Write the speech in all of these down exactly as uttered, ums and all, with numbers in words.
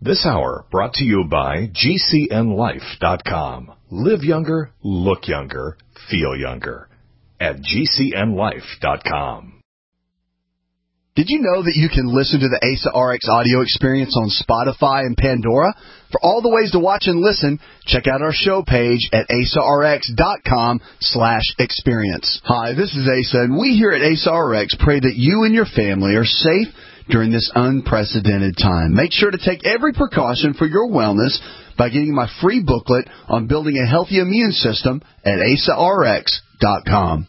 This hour brought to you by G C N life dot com. Live younger, look younger, feel younger at G C N life dot com. Did you know that you can listen to the A S A R X audio experience on Spotify and Pandora? For all the ways to watch and listen, check out our show page at A S A R X dot com slash experience. Hi, this is Asa, and we here at A S A R X pray that you and your family are safe during this unprecedented time. Make sure to take every precaution for your wellness by getting my free booklet on building a healthy immune system at A S A R X dot com.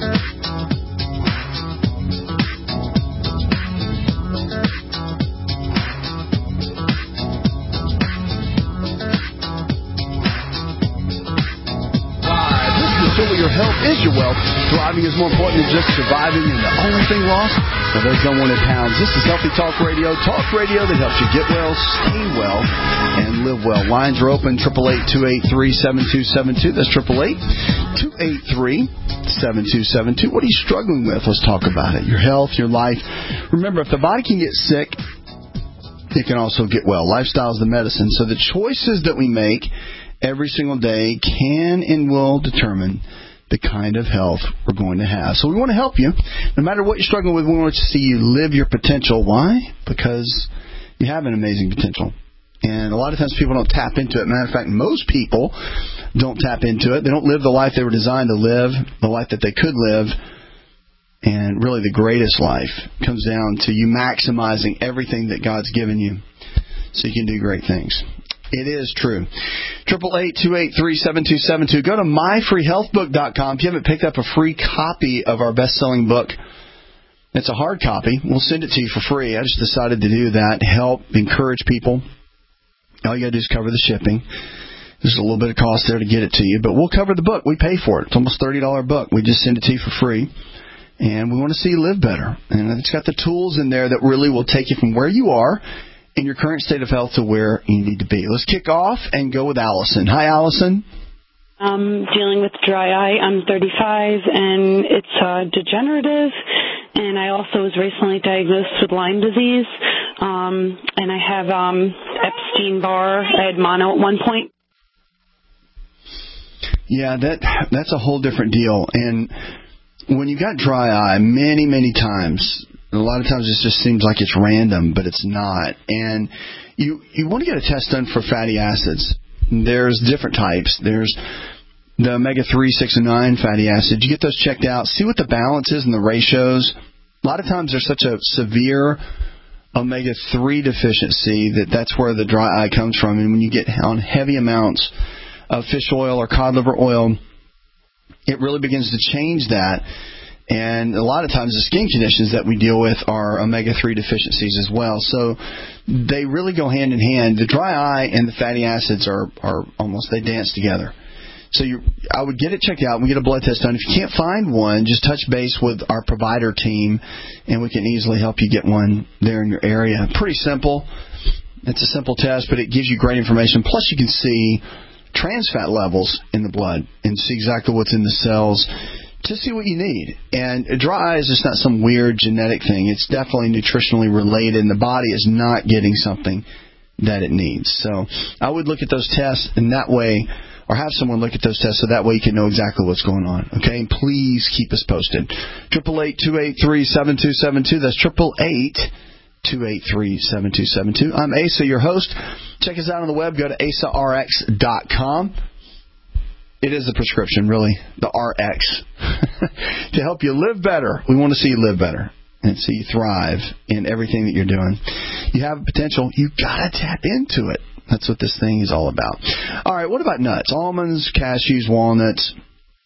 Your health is your wealth. Thriving is more important than just surviving, and the only thing lost, well, there's no one in pounds. This is Healthy Talk Radio. Talk radio that helps you get well, stay well, and live well. Lines are open, eight eight eight, two eight three, seven two seven two. That's eight eight eight, two eight three, seven two seven two. What are you struggling with? Let's talk about it. Your health, your life. Remember, if the body can get sick, it can also get well. Lifestyle is the medicine. So the choices that we make every single day can and will determine the kind of health we're going to have. So we want to help you. No matter what you're struggling with, we want to see you live your potential. Why? Because you have an amazing potential. And a lot of times people don't tap into it. Matter of fact, most people don't tap into it. They don't live the life they were designed to live, the life that they could live. And really the greatest life comes down to you maximizing everything that God's given you so you can do great things. It is true. eight eight eight, two eight three, seven two seven two. Go to my free health book dot com. If you haven't picked up a free copy of our best-selling book, it's a hard copy. We'll send it to you for free. I just decided to do that, help, encourage people. All you got to do is cover the shipping. There's a little bit of cost there to get it to you, but we'll cover the book. We pay for it. It's almost a thirty dollars book. We just send it to you for free. And we want to see you live better. And it's got the tools in there that really will take you from where you are in your current state of health to where you need to be. Let's kick off and go with Allison. Hi, Allison. I'm dealing with dry eye. I'm thirty-five, and it's uh, degenerative. And I also was recently diagnosed with Lyme disease. Um, and I have um, Epstein-Barr. I had mono at one point. Yeah, that that's a whole different deal. And when you got dry eye, many, many times, a lot of times it just seems like it's random, but it's not. And you you want to get a test done for fatty acids. There's different types. There's the omega three, six, and nine fatty acids. You get those checked out. See what the balance is and the ratios. A lot of times there's such a severe omega three deficiency that that's where the dry eye comes from. And when you get on heavy amounts of fish oil or cod liver oil, it really begins to change that. And a lot of times the skin conditions that we deal with are omega three deficiencies as well. So they really go hand in hand. The dry eye and the fatty acids are, are almost, they dance together. So you, I would get it checked out and we get a blood test done. If you can't find one, just touch base with our provider team and we can easily help you get one there in your area. Pretty simple. It's a simple test, but it gives you great information. Plus you can see trans fat levels in the blood and see exactly what's in the cells to see what you need. And dry eye is just not some weird genetic thing. It's definitely nutritionally related, and the body is not getting something that it needs. So I would look at those tests in that way, or have someone look at those tests so that way you can know exactly what's going on. Okay? And please keep us posted. eight eight eight, two eight three, seven two seven two. That's eight eight eight, two eight three, seven two seven two. I'm Asa, your host. Check us out on the web. Go to A S A R X dot com. It is the prescription, really, the R X, to help you live better. We want to see you live better and see you thrive in everything that you're doing. You have potential. You've got to tap into it. That's what this thing is all about. All right, what about nuts? Almonds, cashews, walnuts,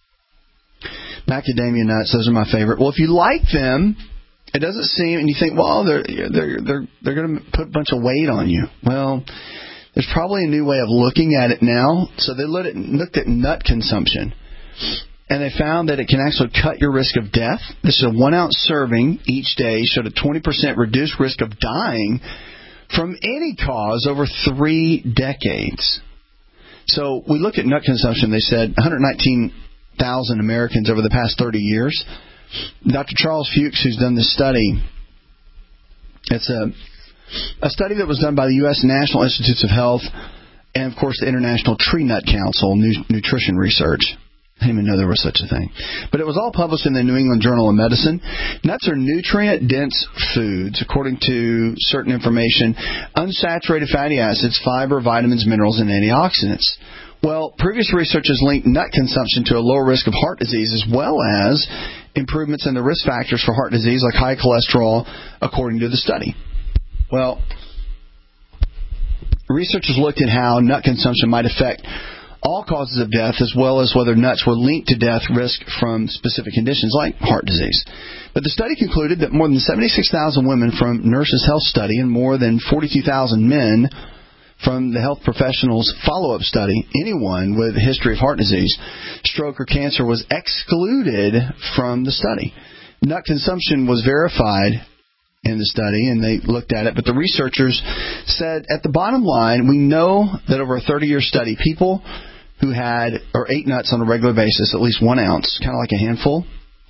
macadamia nuts. Those are my favorite. Well, if you like them, it doesn't seem, and you think, well, they're they're they're they're going to put a bunch of weight on you. Well, there's probably a new way of looking at it now. So they looked at, looked at nut consumption, and they found that it can actually cut your risk of death. This is a one-ounce serving each day showed a twenty percent reduced risk of dying from any cause over three decades. So we look at nut consumption. They said one hundred nineteen thousand Americans over the past thirty years. Doctor Charles Fuchs, who's done this study, it's a A study that was done by the U S National Institutes of Health and, of course, the International Tree Nut Council, Nutrition Research. I didn't even know there was such a thing. But it was all published in the New England Journal of Medicine. Nuts are nutrient-dense foods, according to certain information, unsaturated fatty acids, fiber, vitamins, minerals, and antioxidants. Well, previous research has linked nut consumption to a lower risk of heart disease as well as improvements in the risk factors for heart disease like high cholesterol, according to the study. Well, researchers looked at how nut consumption might affect all causes of death, as well as whether nuts were linked to death risk from specific conditions like heart disease. But the study concluded that more than seventy-six thousand women from Nurses Health Study and more than forty-two thousand men from the Health Professionals Follow-Up Study, anyone with a history of heart disease, stroke, or cancer was excluded from the study. Nut consumption was verified in the study, and they looked at it, but the researchers said at the bottom line, we know that over a thirty-year study, people who had or ate nuts on a regular basis, at least one ounce, kind of like a handful,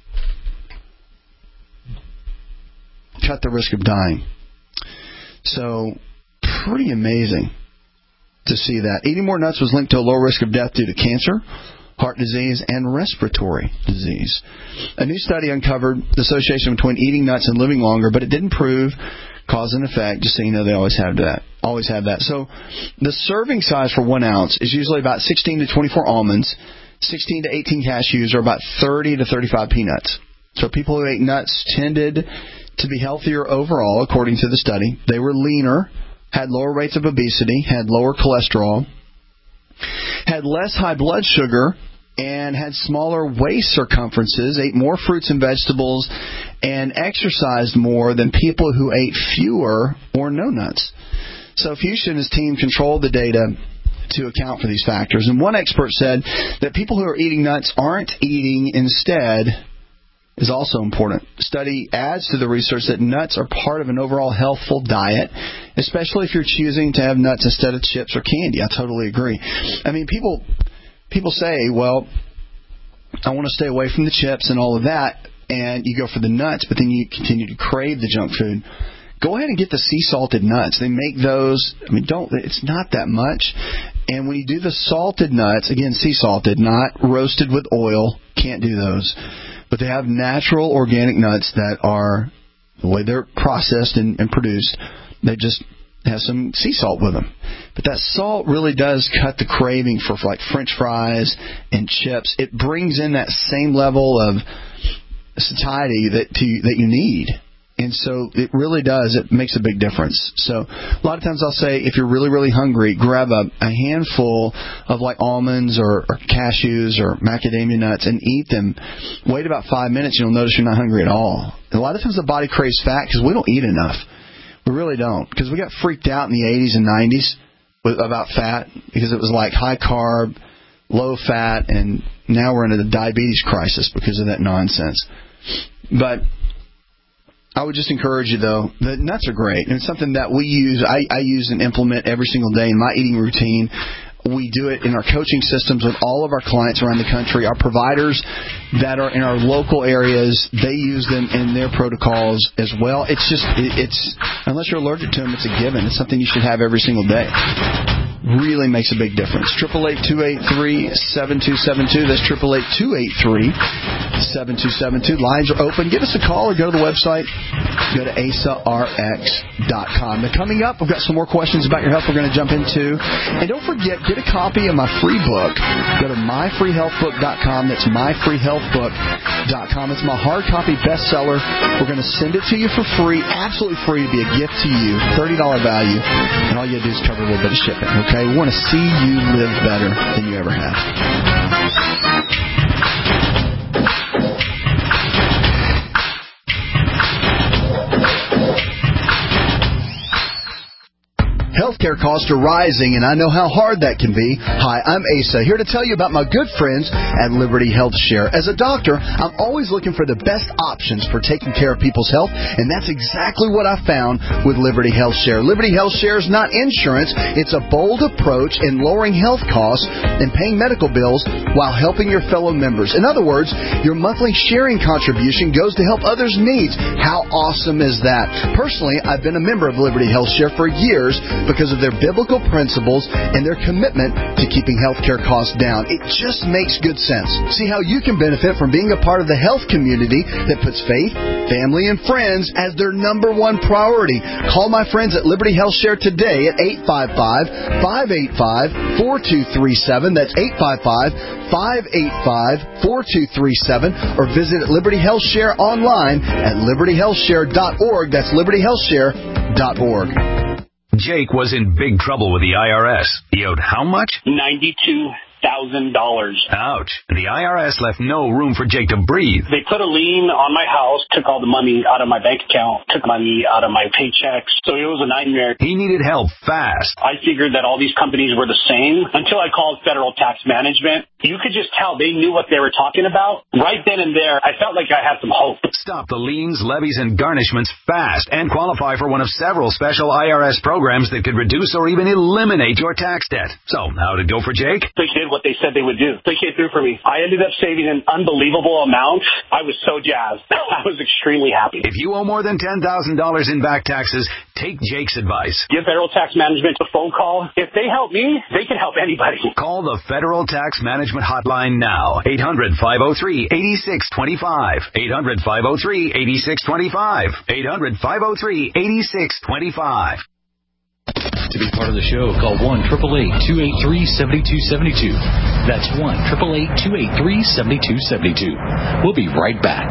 cut the risk of dying. So, pretty amazing to see that. Eating more nuts was linked to a lower risk of death due to cancer, heart disease, and respiratory disease. A new study uncovered the association between eating nuts and living longer, but it didn't prove cause and effect, just so you know they always have that. Always have that. So the serving size for one ounce is usually about sixteen to twenty-four almonds, sixteen to eighteen cashews, or about thirty to thirty-five peanuts. So people who ate nuts tended to be healthier overall, according to the study. They were leaner, had lower rates of obesity, had lower cholesterol, had less high blood sugar, and had smaller waist circumferences, ate more fruits and vegetables, and exercised more than people who ate fewer or no nuts. So Fuchs and his team controlled the data to account for these factors. And one expert said that people who are eating nuts aren't eating instead is also important. The study adds to the research that nuts are part of an overall healthful diet, especially if you're choosing to have nuts instead of chips or candy. I totally agree. I mean, people people say, well, I want to stay away from the chips and all of that, and you go for the nuts, but then you continue to crave the junk food. Go ahead and get the sea salted nuts. They make those, I mean, don't, it's not that much. And when you do the salted nuts, again, sea salted, not roasted with oil, can't do those. But they have natural organic nuts that are, the way they're processed and, and produced, they just have some sea salt with them. But that salt really does cut the craving for like French fries and chips. It brings in that same level of satiety that to, that you need. And so it really does. It makes a big difference. So a lot of times I'll say, if you're really, really hungry, grab a, a handful of like almonds or, or cashews or macadamia nuts and eat them. Wait about five minutes, you'll notice you're not hungry at all. And a lot of times the body craves fat because we don't eat enough. We really don't. Because we got freaked out in the eighties and nineties with, about fat because it was like high carb, low fat, and now we're into the diabetes crisis because of that nonsense. But I would just encourage you, though, the nuts are great. And it's something that we use, I, I use and implement every single day in my eating routine. We do it in our coaching systems with all of our clients around the country. Our providers that are in our local areas, they use them in their protocols as well. It's just, it's unless you're allergic to them, it's a given. It's something you should have every single day. Really makes a big difference. triple eight, two eight three, seven two seven two. That's triple eight, two eight three, seven two seven two. Lines are open. Give us a call or go to the website. Go to asa r x dot com. Now, coming up, we've got some more questions about your health we're going to jump into. And don't forget, get a copy of my free book. Go to my free health book dot com. That's my free health book dot com. It's my hard copy bestseller. We're going to send it to you for free, absolutely free, to be a gift to you, thirty dollars value. And all you have to do is cover a little bit of shipping, okay? We want to see you live better than you ever have. Health Healthcare costs are rising, and I know how hard that can be. Hi, I'm Asa, here to tell you about my good friends at Liberty Health Share. As a doctor, I'm always looking for the best options for taking care of people's health, and that's exactly what I found with Liberty Health Share. Liberty Health Share is not insurance. It's a bold approach in lowering health costs and paying medical bills while helping your fellow members. In other words, your monthly sharing contribution goes to help others' needs. How awesome is that? Personally, I've been a member of Liberty Health Share for years because of their biblical principles and their commitment to keeping healthcare costs down. It just makes good sense. See how you can benefit from being a part of the health community that puts faith, family, and friends as their number one priority. Call my friends at Liberty Health Share today at eight five five, five eight five, four two three seven. That's eight five five, five eight five, four two three seven. Or visit Liberty Health Share online at liberty health share dot org. That's liberty health share dot org. Jake was in big trouble with the I R S. He owed how much? ninety-two thousand dollars. Ouch. The I R S left no room for Jake to breathe. They put a lien on my house, took all the money out of my bank account, took money out of my paychecks. So it was a nightmare. He needed help fast. I figured that all these companies were the same until I called Federal Tax Management. You could just tell they knew what they were talking about. Right then and there, I felt like I had some hope. Stop the liens, levies, and garnishments fast and qualify for one of several special I R S programs that could reduce or even eliminate your tax debt. So, how did it go for Jake? They did what they said they would do. They came through for me. I ended up saving an unbelievable amount. I was so jazzed. I was extremely happy. If you owe more than ten thousand dollars in back taxes, take Jake's advice. Give Federal Tax Management a phone call. If they help me, they can help anybody. Call the Federal Tax Management Hotline now. eight hundred, five oh three, eight six two five. eight hundred, five oh three, eight six two five. eight hundred, five oh three, eight six two five. To be part of the show, call one eight eight eight, two eight three, seven two seven two. That's one eight eight eight, two eight three, seven two seven two. We'll be right back.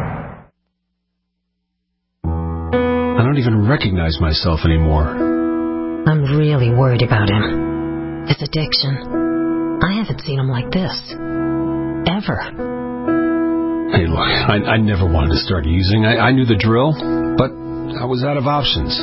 I don't even recognize myself anymore. I'm really worried about him. His addiction. I haven't seen him like this. Ever. Hey, look, I, I never wanted to start using. I, I knew the drill, but I was out of options.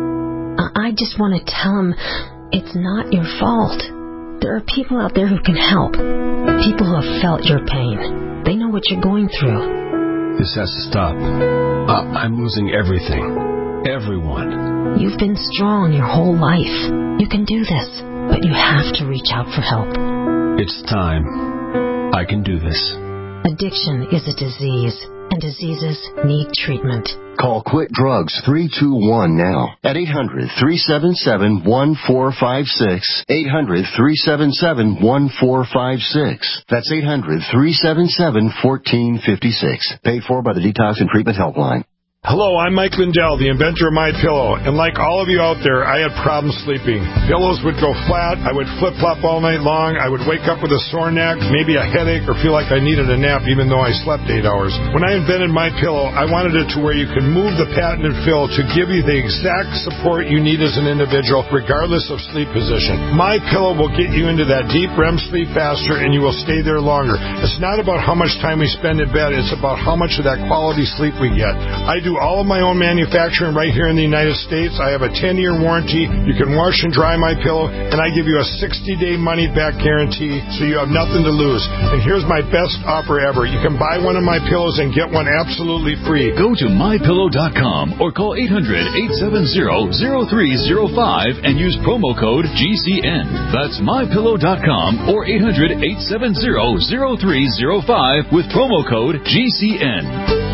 I just want to tell him it's not your fault. There are people out there who can help. People who have felt your pain. They know what you're going through. This has to stop. Uh, I'm losing everything. Everyone. You've been strong your whole life. You can do this, but you have to reach out for help. It's time. I can do this. Addiction is a disease, and diseases need treatment. Call Quit Drugs three two one now at eight hundred, three seven seven, one four five six. eight hundred, three seven seven, one four five six. That's eight hundred, three seven seven, one four five six. Paid for by the Detox and Treatment Helpline. Hello, I'm Mike Lindell, the inventor of MyPillow, and like all of you out there, I had problems sleeping. Pillows would go flat, I would flip-flop all night long, I would wake up with a sore neck, maybe a headache, or feel like I needed a nap even though I slept eight hours. When I invented MyPillow, I wanted it to where you could move the patented fill to give you the exact support you need as an individual, regardless of sleep position. MyPillow will get you into that deep R E M sleep faster, and you will stay there longer. It's not about how much time we spend in bed, it's about how much of that quality sleep we get. I do all of my own manufacturing right here in the United States. I have a ten-year warranty. You can wash and dry my pillow, and I give you a sixty-day money-back guarantee, so you have nothing to lose. And here's my best offer ever. You can buy one of my pillows and get one absolutely free. Go to my pillow dot com or call eight hundred, eight seven zero, zero three zero five and use promo code G C N. That's my pillow dot com or eight hundred, eight seven zero, zero three zero five with promo code G C N.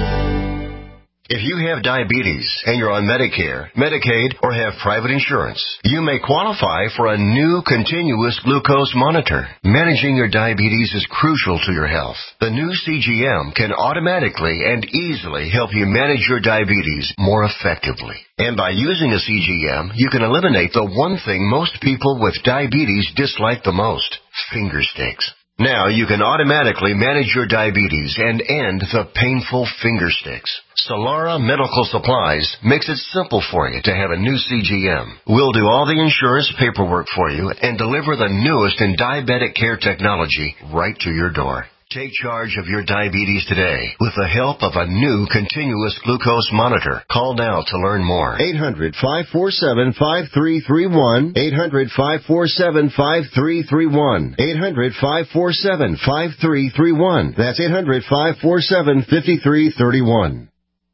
If you have diabetes and you're on Medicare, Medicaid, or have private insurance, you may qualify for a new continuous glucose monitor. Managing your diabetes is crucial to your health. The new C G M can automatically and easily help you manage your diabetes more effectively. And by using a C G M, you can eliminate the one thing most people with diabetes dislike the most, finger sticks. Now you can automatically manage your diabetes and end the painful finger sticks. Solara Medical Supplies makes it simple for you to have a new C G M. We'll do all the insurance paperwork for you and deliver the newest in diabetic care technology right to your door. Take charge of your diabetes today with the help of a new continuous glucose monitor. Call now to learn more. eight hundred, five four seven, five three three one. eight hundred, five four seven, five three three one. eight hundred, five four seven, five three three one. That's eight hundred, five four seven, five three three one.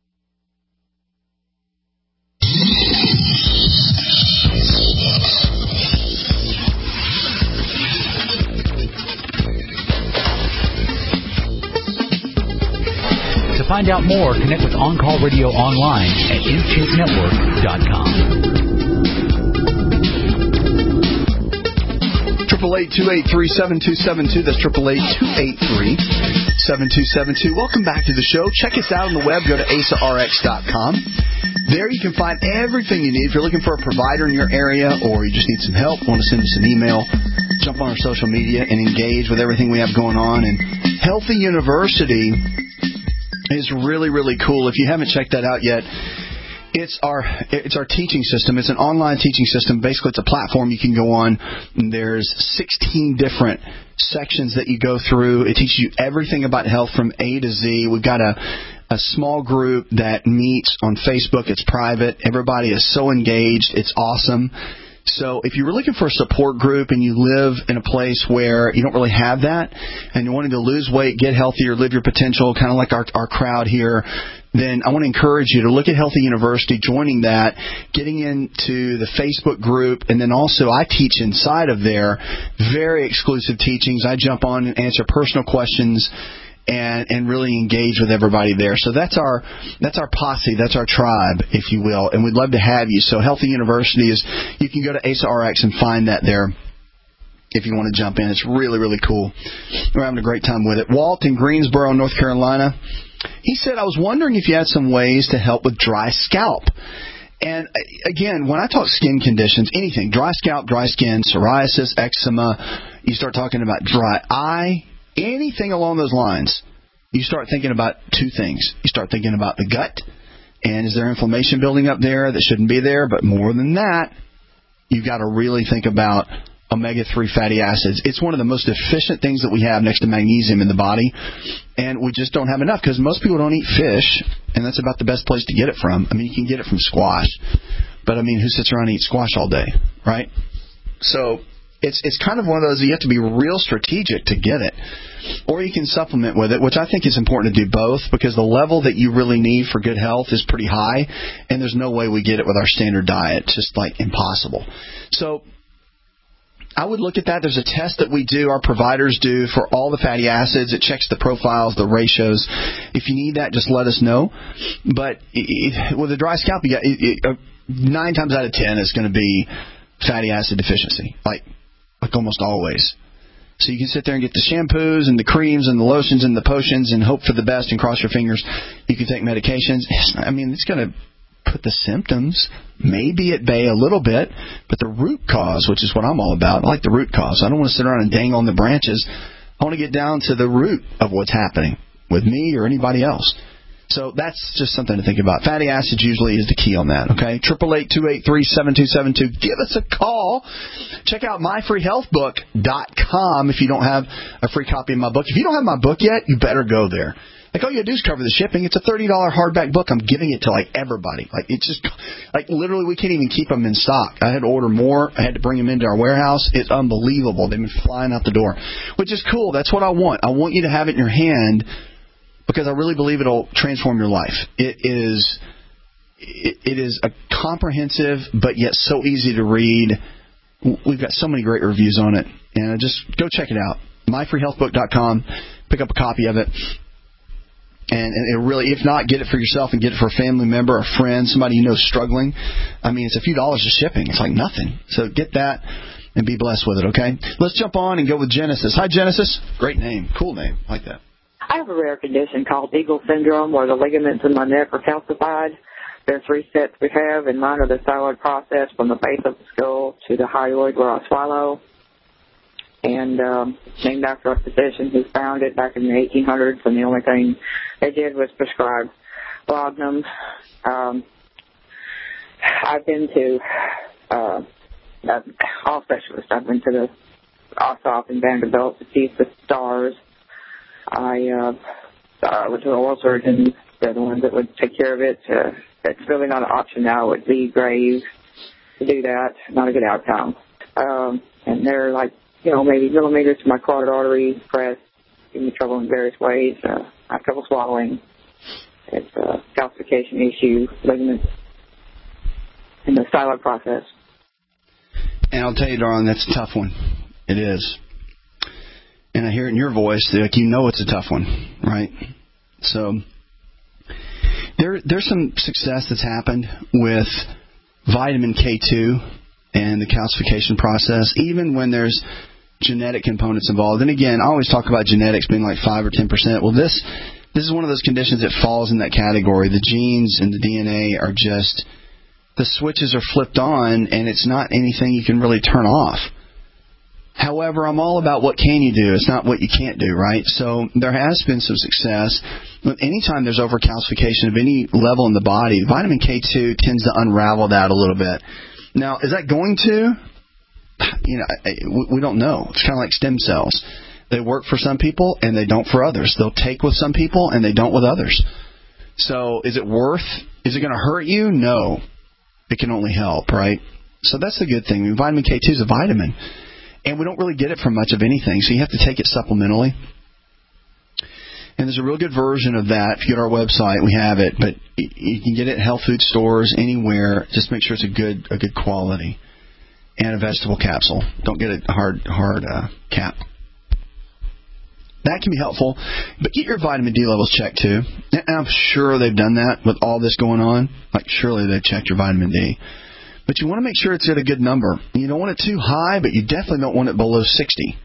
To find out more, connect with On Call Radio online at intake network dot com. Triple eight two eight three seven two seven two. That's triple eight two eight three seven two seven two. Welcome back to the show. Check us out on the web. Go to A S A R X dot com. There you can find everything you need. If you're looking for a provider in your area or you just need some help, want to send us an email, jump on our social media and engage with everything we have going on. And Healthy University is really, really cool. If you haven't checked that out yet, it's our it's our teaching system. It's an online teaching system. Basically, it's a platform you can go on. There's sixteen different sections that you go through. It teaches you everything about health from A to Z. We've got a a small group that meets on Facebook. It's private. Everybody is so engaged. It's awesome. So if you're looking for a support group and you live in a place where you don't really have that and you're wanting to lose weight, get healthier, live your potential, kind of like our, our crowd here, then I want to encourage you to look at Healthy University, joining that, getting into the Facebook group, and then also I teach inside of there, very exclusive teachings. I jump on and answer personal questions and and really engage with everybody there. So that's our that's our posse, that's our tribe, if you will, and we'd love to have you. So Healthy University is, you can go to A S A R X and find that there if you want to jump in. It's really, really cool. We're having a great time with it. Walt in Greensboro, North Carolina, he said, I was wondering if you had some ways to help with dry scalp. And again, when I talk skin conditions, anything, dry scalp, dry skin, psoriasis, eczema, you start talking about dry eye, anything along those lines, you start thinking about two things. You start thinking about the gut, and is there inflammation building up there that shouldn't be there? But more than that, you've got to really think about omega three fatty acids. It's one of the most efficient things that we have next to magnesium in the body, and we just don't have enough because most people don't eat fish, and that's about the best place to get it from. I mean, you can get it from squash, but I mean, who sits around and eats squash all day, right? So It's it's kind of one of those, you have to be real strategic to get it. Or you can supplement with it, which I think is important to do both, because the level that you really need for good health is pretty high, and there's no way we get it with our standard diet. It's just like impossible. So I would look at that. There's a test that we do, our providers do, for all the fatty acids. It checks the profiles, the ratios. If you need that, just let us know. But it, with a dry scalp, you got, it, it, uh, nine times out of ten is going to be fatty acid deficiency, like like almost always. So you can sit there and get the shampoos and the creams and the lotions and the potions and hope for the best and cross your fingers. You can take medications. It's not, I mean, it's going to put the symptoms maybe at bay a little bit, but the root cause, which is what I'm all about. I like the root cause. I don't want to sit around and dangle on the branches. I want to get down to the root of what's happening with me or anybody else. So that's just something to think about. Fatty acids usually is the key on that, okay? eight eight eight, two eight three, seven two seven two. Give us a call. Check out my free health book dot com if you don't have a free copy of my book. If you don't have my book yet, you better go there. Like, all you got to do is cover the shipping. It's a thirty dollars hardback book. I'm giving it to, like, everybody. Like, it's just, like, literally we can't even keep them in stock. I had to order more. I had to bring them into our warehouse. It's unbelievable. They've been flying out the door, which is cool. That's what I want. I want you to have it in your hand, because I really believe it'll transform your life. It is it, it is a comprehensive but yet so easy to read. We've got so many great reviews on it. And just go check it out. my free health book dot com. Pick up a copy of it. And, and it really, if not, get it for yourself and get it for a family member, a friend, somebody you know is struggling. I mean, it's a few dollars of shipping. It's like nothing. So get that and be blessed with it, okay? Let's jump on and go with Genesis. Hi, Genesis. Great name. Cool name. I like that. I have a rare condition called Eagle syndrome, where the ligaments in my neck are calcified. There are three steps we have, and mine are the thyroid process from the base of the skull to the hyoid where I swallow. And um, named after a physician who found it back in the eighteen hundreds, and the only thing they did was prescribe laudanum. Um, I've been to uh, all specialists. I've been to the Ossoff and Vanderbilt to see the stars. I uh, I went to an oral surgeon. They're the ones that would take care of it. Uh, it's really not an option now with the grave to do that. Not a good outcome. Um, and they're like, you know, maybe millimeters to my carotid artery pressed, giving me trouble in various ways. Uh, I have trouble swallowing. It's a calcification issue, ligaments, in the styloid process. And I'll tell you, darling, that's a tough one. It is. And I hear it in your voice, like you know it's a tough one, right? So there, there's some success that's happened with vitamin K two and the calcification process, even when there's genetic components involved. And again, I always talk about genetics being like five or ten percent. Well, this this is one of those conditions that falls in that category. The genes and the D N A are just, the switches are flipped on, and it's not anything you can really turn off. However, I'm all about what can you do. It's not what you can't do, right? So there has been some success. Anytime there's overcalcification of any level in the body, vitamin K two tends to unravel that a little bit. Now, is that going to? You know, we don't know. It's kind of like stem cells. They work for some people, and they don't for others. They'll take with some people, and they don't with others. So is it worth? Is it going to hurt you? No. It can only help, right? So that's the good thing. I mean, vitamin K two is a vitamin. And we don't really get it from much of anything, so you have to take it supplementally. And there's a real good version of that. If you go to our website, we have it. But you can get it at health food stores, anywhere. Just make sure it's a good a good quality. And a vegetable capsule. Don't get a hard, hard uh, cap. That can be helpful. But get your vitamin D levels checked, too. And I'm sure they've done that with all this going on. Like, surely they've checked your vitamin D. But you want to make sure it's at a good number. You don't want it too high, but you definitely don't want it below sixty.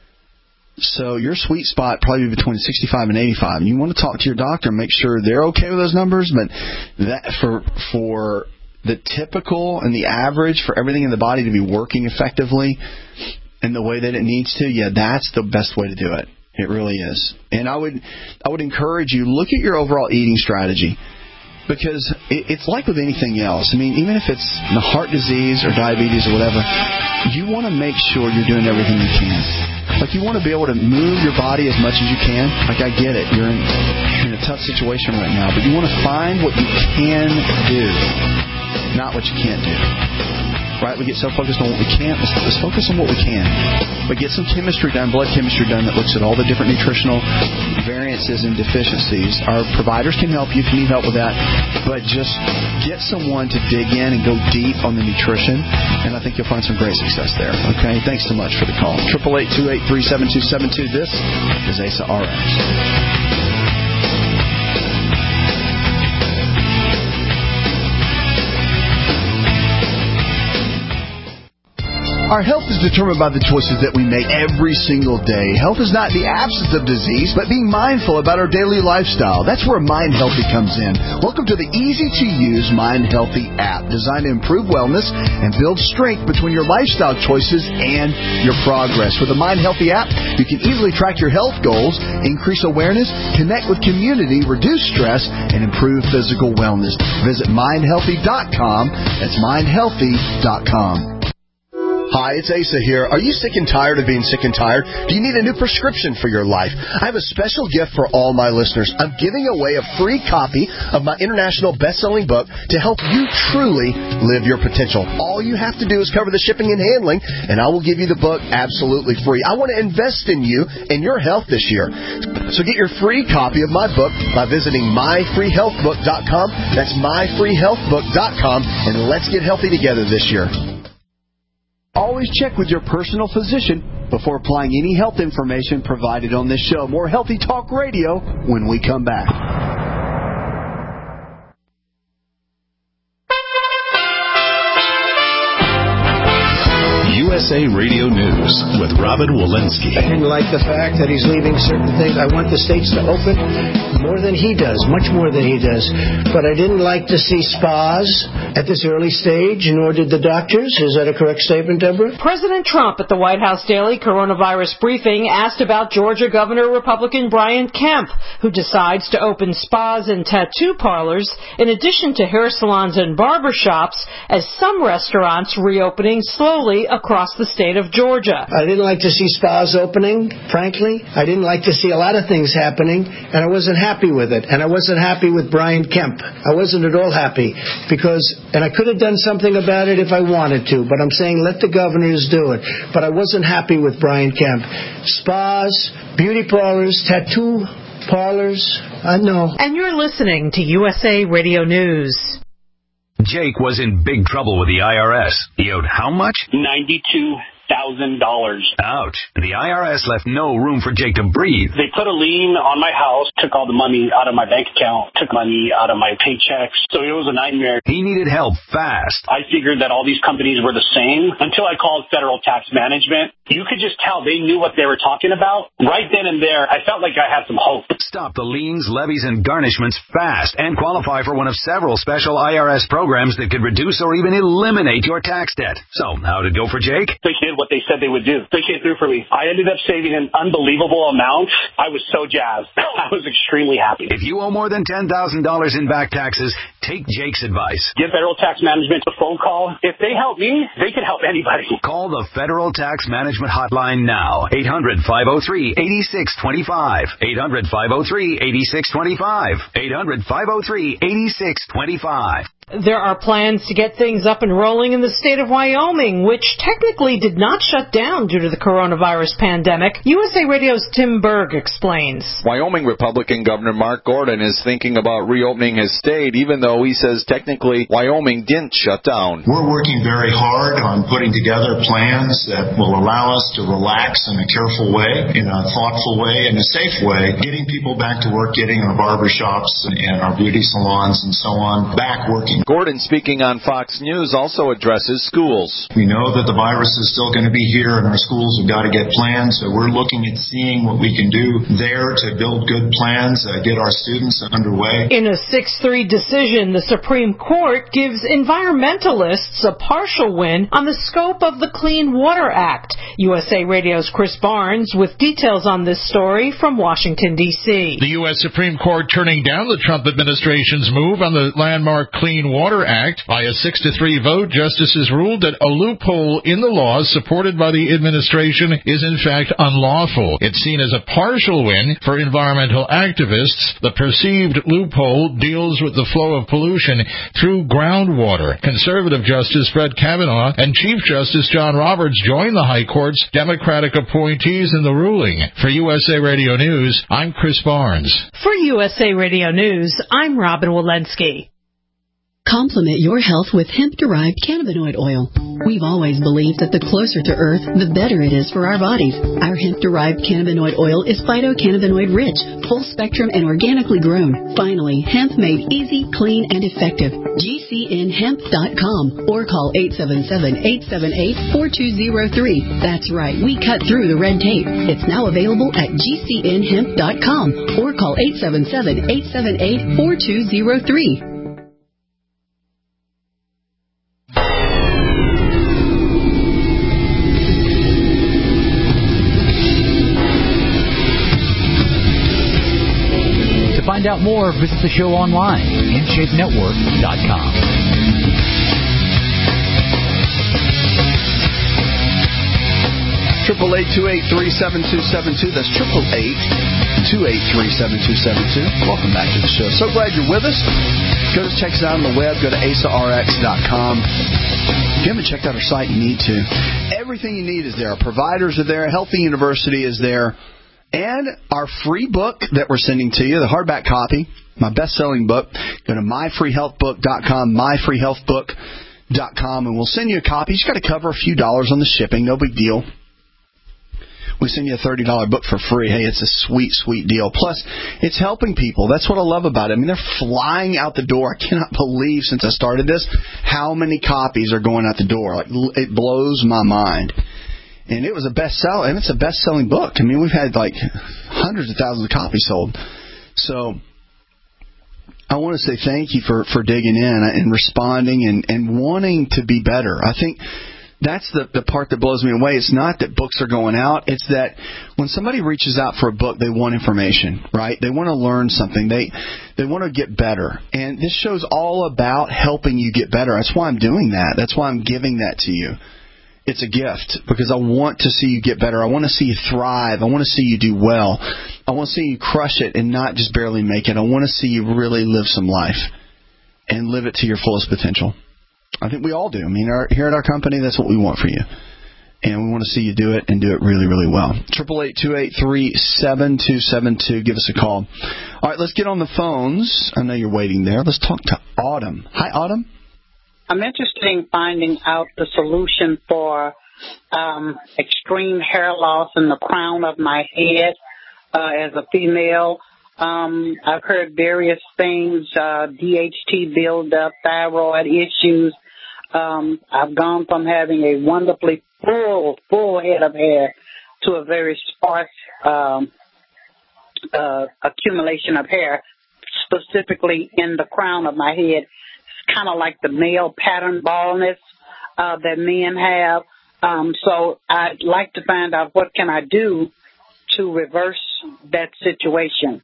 So your sweet spot probably between sixty-five and eighty-five. And you want to talk to your doctor and make sure they're okay with those numbers. But that for for the typical and the average for everything in the body to be working effectively in the way that it needs to, yeah, that's the best way to do it. It really is. And I would I would encourage you, look at your overall eating strategy. Because it's like with anything else. I mean, even if it's heart disease or diabetes or whatever, you want to make sure you're doing everything you can. Like, you want to be able to move your body as much as you can. Like, I get it. You're in, you're in a tough situation right now. But you want to find what you can do, not what you can't do. Right? We get so focused on what we can't. Let's, let's focus on what we can. But get some chemistry done, blood chemistry done that looks at all the different nutritional variances and deficiencies. Our providers can help you if you need help with that. But just get someone to dig in and go deep on the nutrition, and I think you'll find some great success there. Okay? Thanks so much for the call. eight eight eight, two eight three, seven two seven two. This is A S A R X. Our health is determined by the choices that we make every single day. Health is not the absence of disease, but being mindful about our daily lifestyle. That's where Mind Healthy comes in. Welcome to the easy-to-use Mind Healthy app, designed to improve wellness and build strength between your lifestyle choices and your progress. With the Mind Healthy app, you can easily track your health goals, increase awareness, connect with community, reduce stress, and improve physical wellness. Visit mind healthy dot com. That's mind healthy dot com. Hi, it's Asa here. Are you sick and tired of being sick and tired? Do you need a new prescription for your life? I have a special gift for all my listeners. I'm giving away a free copy of my international best-selling book to help you truly live your potential. All you have to do is cover the shipping and handling, and I will give you the book absolutely free. I want to invest in you and your health this year. So get your free copy of my book by visiting my free health book dot com. That's my free health book dot com, and let's get healthy together this year. Always check with your personal physician before applying any health information provided on this show. More Healthy Talk Radio when we come back. U S A Radio News with Robin Walensky. I didn't like the fact that he's leaving certain things. I want the states to open more than he does, much more than he does. But I didn't like to see spas at this early stage, nor did the doctors. Is that a correct statement, Deborah? President Trump at the White House Daily Coronavirus Briefing asked about Georgia Governor Republican Brian Kemp, who decides to open spas and tattoo parlors in addition to hair salons and barber shops, as some restaurants reopening slowly across the state of Georgia. I didn't like to see spas opening, frankly. I didn't like to see a lot of things happening, and I wasn't happy with it. And I wasn't happy with Brian Kemp. I wasn't at all happy because, and I could have done something about it if I wanted to, but I'm saying let the governors do it. But I wasn't happy with Brian Kemp. Spas, beauty parlors, tattoo parlors, I know. And you're listening to U S A Radio News. Jake was in big trouble with the I R S. He owed how much? ninety-two thousand dollars. Ouch. The I R S left no room for Jake to breathe. They put a lien on my house, took all the money out of my bank account, took money out of my paychecks. So it was a nightmare. He needed help fast. I figured that all these companies were the same until I called Federal Tax Management. You could just tell they knew what they were talking about. Right then and there, I felt like I had some hope. Stop the liens, levies, and garnishments fast and qualify for one of several special I R S programs that could reduce or even eliminate your tax debt. So, how did it go for Jake? They did what they said they would do. They came through for me. I ended up saving an unbelievable amount. I was so jazzed. I was extremely happy. If you owe more than ten thousand dollars in back taxes, take Jake's advice. Give Federal Tax Management a phone call. If they help me, they can help anybody. Call the Federal Tax Management Hotline now. eight hundred, five oh three, eight six two five. eight hundred, five oh three, eight six two five. eight hundred, five oh three, eight six two five. There are plans to get things up and rolling in the state of Wyoming, which technically did not shut down due to the coronavirus pandemic. U S A Radio's Tim Berg explains. Wyoming Republican Governor Mark Gordon is thinking about reopening his state, even though he says technically Wyoming didn't shut down. We're working very hard on putting together plans that will allow us to relax in a careful way, in a thoughtful way, in a safe way, getting people back to work, getting our barbershops and our beauty salons and so on back working. Gordon, speaking on Fox News, also addresses schools. We know that the virus is still going to be here and our schools have got to get plans, so we're looking at seeing what we can do there to build good plans, uh, get our students underway. In a six three decision, the Supreme Court gives environmentalists a partial win on the scope of the Clean Water Act. U S A Radio's Chris Barnes with details on this story from Washington, D C. The U S Supreme Court turning down the Trump administration's move on the landmark Clean Water Act. By a six to three vote, justices ruled that a loophole in the laws supported by the administration is in fact unlawful. It's seen as a partial win for environmental activists. The perceived loophole deals with the flow of pollution through groundwater. Conservative Justice Brett Kavanaugh and Chief Justice John Roberts joined the High Court's Democratic appointees in the ruling. For U S A Radio News, I'm Chris Barnes. For U S A Radio News, I'm Robin Walensky. Complement your health with hemp-derived cannabinoid oil. We've always believed that the closer to Earth, the better it is for our bodies. Our hemp-derived cannabinoid oil is phytocannabinoid-rich, full-spectrum, and organically grown. Finally, hemp made easy, clean, and effective. G C N hemp dot com or call eight seven seven, eight seven eight, four two zero three. That's right, we cut through the red tape. It's now available at G C N hemp dot com or call eight seven seven, eight seven eight, four two zero three. To find out more, visit the show online, in shape network dot com. Triple eight two eight three seven two seven two. That's triple eight two eight three seven two seven two. Welcome back to the show. So glad you're with us. Go to check us out on the web. Go to A S A R X dot com. If you haven't checked out our site, you need to. Everything you need is there. Our providers are there. Healthy University is there. And our free book that we're sending to you, the hardback copy, my best-selling book. Go to my free health book dot com, my free health book dot com, and we'll send you a copy. You just got to cover a few dollars on the shipping. No big deal. We send you a thirty dollars book for free. Hey, it's a sweet, sweet deal. Plus, it's helping people. That's what I love about it. I mean, they're flying out the door. I cannot believe, since I started this, how many copies are going out the door. Like, it blows my mind. And it was a bestseller, and it's a best-selling book. I mean, we've had, like, hundreds of thousands of copies sold. So I want to say thank you for, for digging in and responding and, and wanting to be better. I think that's the, the part that blows me away. It's not that books are going out. It's that when somebody reaches out for a book, they want information, right? They want to learn something. They they want to get better. And this show's all about helping you get better. That's why I'm doing that. That's why I'm giving that to you. it's a gift because I want to see you get better. I want to see you thrive. I want to see you do well. I want to see you crush it and not just barely make it. I want to see you really live some life and live it to your fullest potential. I think we all do. I mean, our, here at our company, that's what we want for you. And we want to see you do it and do it really, really well. eight eight eight, two eight three, seven two seven two. Give us a call. All right, let's get on the phones. I know you're waiting there. Let's talk to Autumn. Hi, Autumn. I'm interested in finding out the solution for um, extreme hair loss in the crown of my head uh, as a female. Um, I've heard various things, uh, D H T buildup, thyroid issues. Um, I've gone from having a wonderfully full, full head of hair to a very sparse um, uh, accumulation of hair, specifically in the crown of my head. It's kind of like the male pattern baldness uh, that men have. Um, so I'd like to find out what can I do to reverse that situation.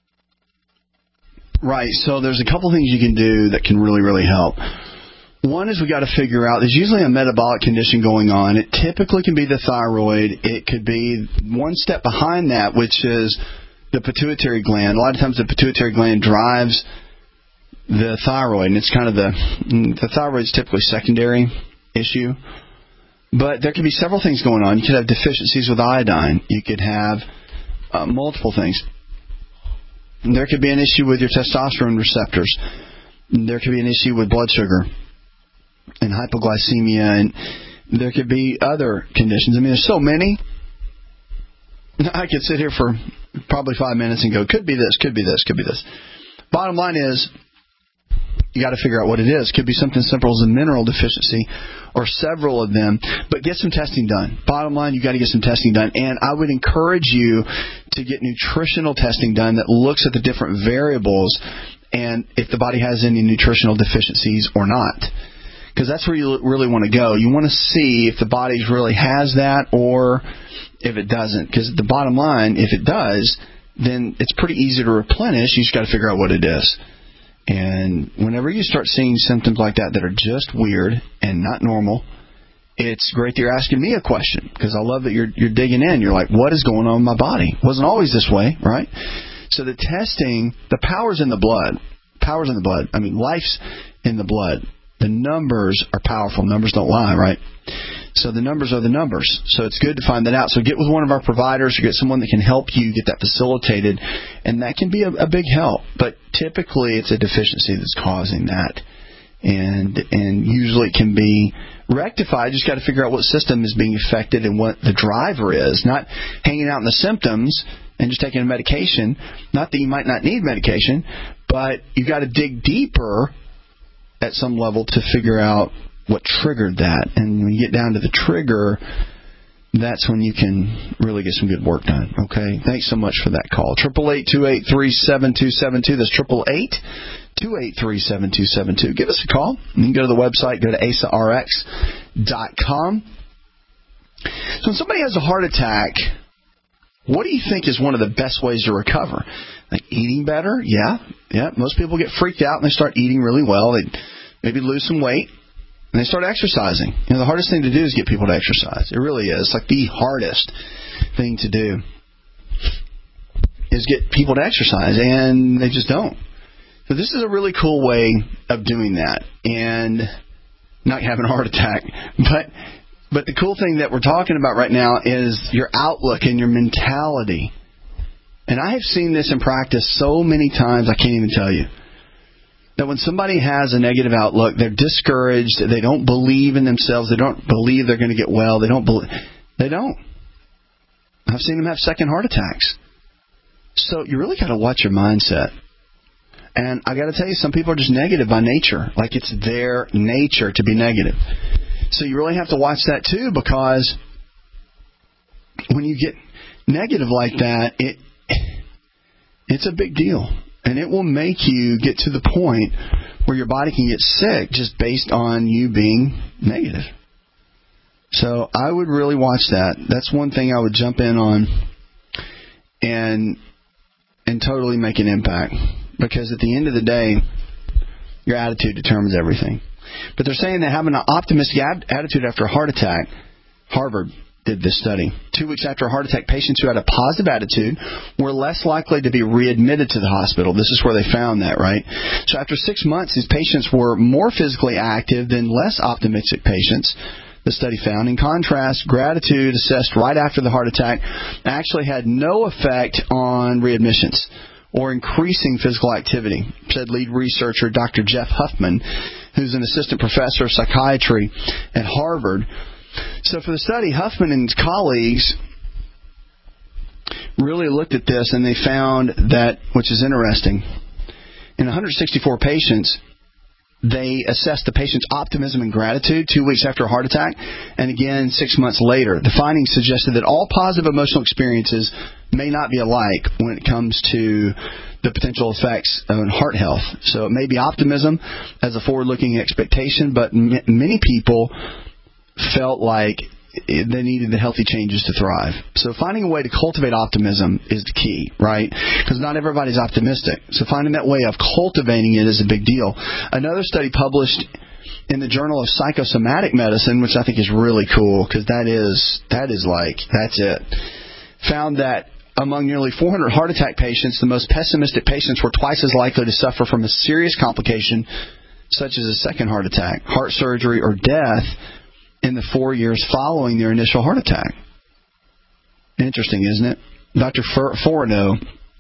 Right. So there's a couple things you can do that can really, really help. One is we got to figure out there's usually a metabolic condition going on. It typically can be the thyroid. It could be one step behind that, which is the pituitary gland. A lot of times the pituitary gland drives the thyroid, and it's kind of the the thyroid is typically a secondary issue. But there could be several things going on. You could have deficiencies with iodine. You could have uh, multiple things. There could be an issue with your testosterone receptors. There could be an issue with blood sugar and hypoglycemia, and there could be other conditions. I mean, there's so many. I could sit here for probably five minutes and go, could be this, could be this, could be this. Bottom line is, you got to figure out what it is. Could be something simple as a mineral deficiency or several of them, but get some testing done. Bottom line, you got to get some testing done, and I would encourage you to get nutritional testing done that looks at the different variables and if the body has any nutritional deficiencies or not. Because that's where you really want to go. You want to see if the body really has that or if it doesn't. Because the bottom line, if it does, then it's pretty easy to replenish. You just got to figure out what it is. And whenever you start seeing symptoms like that that are just weird and not normal, it's great that you're asking me a question because I love that you're you're digging in. You're like, what is going on in my body? It wasn't always this way, right? So the testing, the power's in the blood. Power's in the blood. I mean, life's in the blood. The numbers are powerful. Numbers don't lie, right? So the numbers are the numbers. So it's good to find that out. So get with one of our providers or get someone that can help you get that facilitated, and that can be a, a big help. But typically it's a deficiency that's causing that, and and usually it can be rectified. You just got to figure out what system is being affected and what the driver is. Not hanging out in the symptoms and just taking a medication. Not that you might not need medication, but you got to dig deeper at some level to figure out what triggered that. And when you get down to the trigger, that's when you can really get some good work done. Okay? Thanks so much for that call. eight eight eight, two eight three, seven two seven two. That's eight eight eight, two eight three, seven two seven two. Give us a call. You can go to the website, go to A S A R X dot com. So when somebody has a heart attack, what do you think is one of the best ways to recover? Like eating better? Yeah. Yeah. Most people get freaked out and they start eating really well. They maybe lose some weight. And they start exercising. You know, the hardest thing to do is get people to exercise. It really is. It's like the hardest thing to do is get people to exercise, and they just don't. So this is a really cool way of doing that and not having a heart attack. But but the cool thing that we're talking about right now is your outlook and your mentality. And I have seen this in practice so many times I can't even tell you. That when somebody has a negative outlook, they're discouraged, they don't believe in themselves, they don't believe they're going to get well, they don't believe, they don't. I've seen them have second heart attacks. So you really got to watch your mindset. And I got to tell you, some people are just negative by nature, like it's their nature to be negative. So you really have to watch that too, because when you get negative like that, it it's a big deal. And it will make you get to the point where your body can get sick just based on you being negative. So I would really watch that. That's one thing I would jump in on and and totally make an impact. Because at the end of the day, your attitude determines everything. But they're saying that having an optimistic ad- attitude after a heart attack Harvard did this study. Two weeks after a heart attack, patients who had a positive attitude were less likely to be readmitted to the hospital. This is where they found that, right? So after six months, these patients were more physically active than less optimistic patients, the study found. In contrast, gratitude assessed right after the heart attack actually had no effect on readmissions or increasing physical activity, said lead researcher Doctor Jeff Huffman, who's an assistant professor of psychiatry at Harvard. So for the study, Huffman and his colleagues really looked at this, and they found that, which is interesting, in one hundred sixty-four patients, they assessed the patient's optimism and gratitude two weeks after a heart attack, and again six months later. The findings suggested that all positive emotional experiences may not be alike when it comes to the potential effects on heart health. So it may be optimism as a forward-looking expectation, but m- many people felt like they needed the healthy changes to thrive. So finding a way to cultivate optimism is the key, right? Because not everybody's optimistic. So finding that way of cultivating it is a big deal. Another study published in the Journal of Psychosomatic Medicine, which I think is really cool, because that is, that is like, that's it, found that among nearly four hundred heart attack patients, the most pessimistic patients were twice as likely to suffer from a serious complication, such as a second heart attack, heart surgery, or death in the four years following their initial heart attack. Interesting, isn't it? Doctor Forno,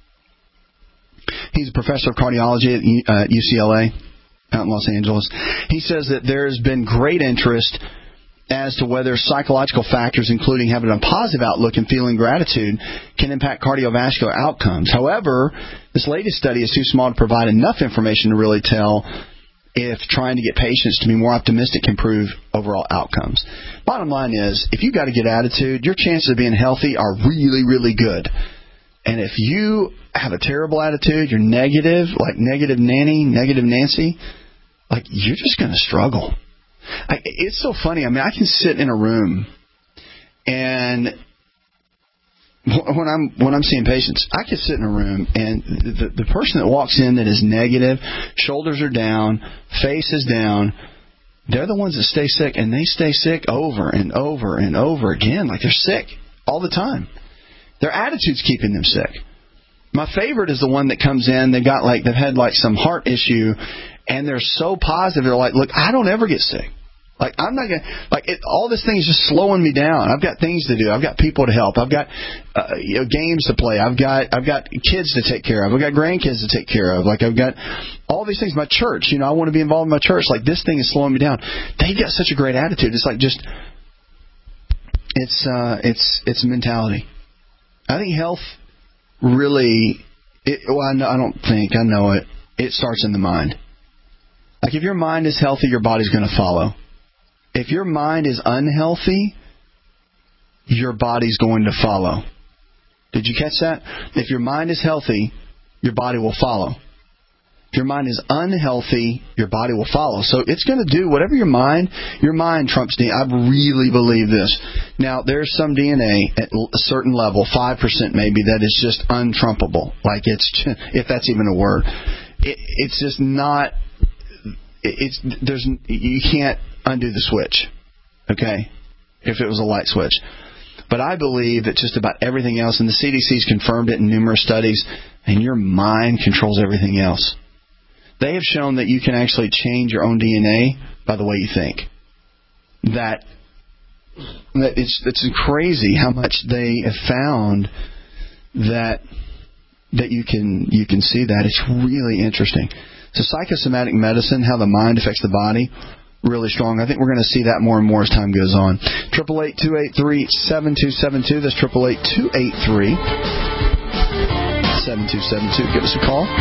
he's a professor of cardiology at U C L A out in Los Angeles. He says that there has been great interest as to whether psychological factors, including having a positive outlook and feeling gratitude, can impact cardiovascular outcomes. However, this latest study is too small to provide enough information to really tell if trying to get patients to be more optimistic can improve overall outcomes. Bottom line is, if you've got a good attitude, your chances of being healthy are really, really good. And if you have a terrible attitude, you're negative, like negative Nanny, negative Nancy, like you're just going to struggle. I, it's so funny. I mean, I can sit in a room and when I'm when I'm seeing patients, I can sit in a room and the, the person that walks in that is negative, shoulders are down, face is down, they're the ones that stay sick, and they stay sick over and over and over again, like they're sick all the time. Their attitude's keeping them sick. My favorite is the one that comes in, they got like they've had like some heart issue, and they're so positive. They're like, look, I don't ever get sick. Like, I'm not going to, like, it, all this thing is just slowing me down. I've got things to do. I've got people to help. I've got uh, you know, games to play. I've got I've got kids to take care of. I've got grandkids to take care of. Like, I've got all these things. My church, you know, I want to be involved in my church. Like, this thing is slowing me down. They've got such a great attitude. It's like just, it's, uh, it's, it's a mentality. I think health really, it, well, I, know, I don't think, I know it, it starts in the mind. Like, if your mind is healthy, your body's going to follow. If your mind is unhealthy, your body's going to follow. Did you catch that? If your mind is healthy, your body will follow. If your mind is unhealthy, your body will follow. So it's going to do whatever your mind, your mind trumps D N A. I really believe this. Now, there's some D N A at a certain level, five percent maybe, that is just untrumpable. Like it's, if that's even a word. It, it's just not, it's, there's, you can't undo the switch, okay, if it was a light switch. But I believe that just about everything else, and the C D C's confirmed it in numerous studies, and your mind controls everything else. They have shown that you can actually change your own D N A by the way you think. That, that it's it's crazy how much they have found that that you can you can see that. It's really interesting. So psychosomatic medicine, how the mind affects the body, really strong. I think we're going to see that more and more as time goes on. Triple eight two eight three seven two seven two. That's triple eight two eight three seven two seven two. Give us a call.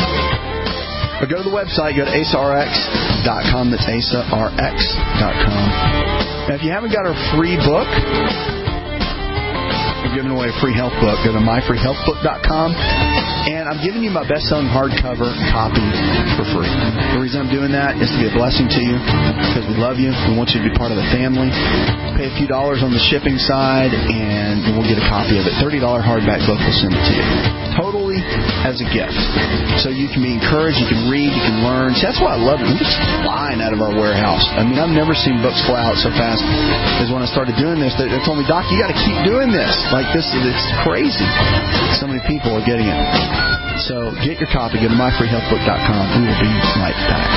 Or go to the website. Go to A S A R X dot com. That's A S A R X dot com. Now, if you haven't got our free book, we'll give giving away a free health book. Go to my free health book dot com, and I'm giving you my best-selling hardcover copy for free. The reason I'm doing that is to be a blessing to you because we love you. We want you to be part of the family. Pay a few dollars on the shipping side, and we'll get a copy of it. thirty dollars hardback book, we'll send it to you. Totally as a gift. So you can be encouraged, you can read, you can learn. See, that's why I love it. We're just flying out of our warehouse. I mean, I've never seen books fly out so fast as when I started doing this. They, they told me, Doc, you got to keep doing this. Like, this is, it's crazy. So many people are getting it. So get your copy. Go to my free health book dot com. We will be right back.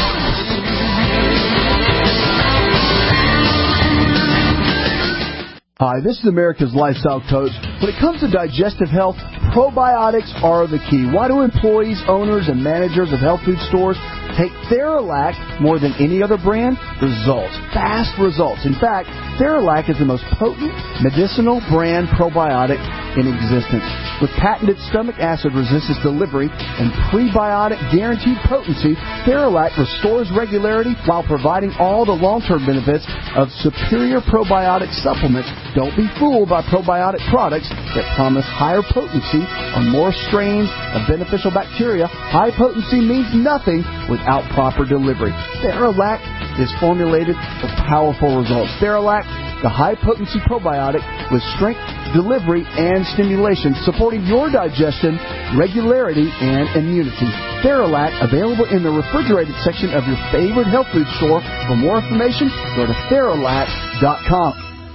Hi, this is America's Lifestyle Coach. When it comes to digestive health, probiotics are the key. Why do employees, owners, and managers of health food stores take Theralac more than any other brand? Results. Fast results. In fact, Theralac is the most potent medicinal brand probiotic in existence. With patented stomach acid resistance delivery and prebiotic guaranteed potency, Theralac restores regularity while providing all the long-term benefits of superior probiotic supplements. Don't be fooled by probiotic products that promise higher potency or more strains of beneficial bacteria. High potency means nothing without proper delivery. Theralac is formulated for powerful results. Theralac, the high-potency probiotic with strength, delivery, and stimulation, supporting your digestion, regularity, and immunity. Theralac, available in the refrigerated section of your favorite health food store. For more information, go to Theralac dot com.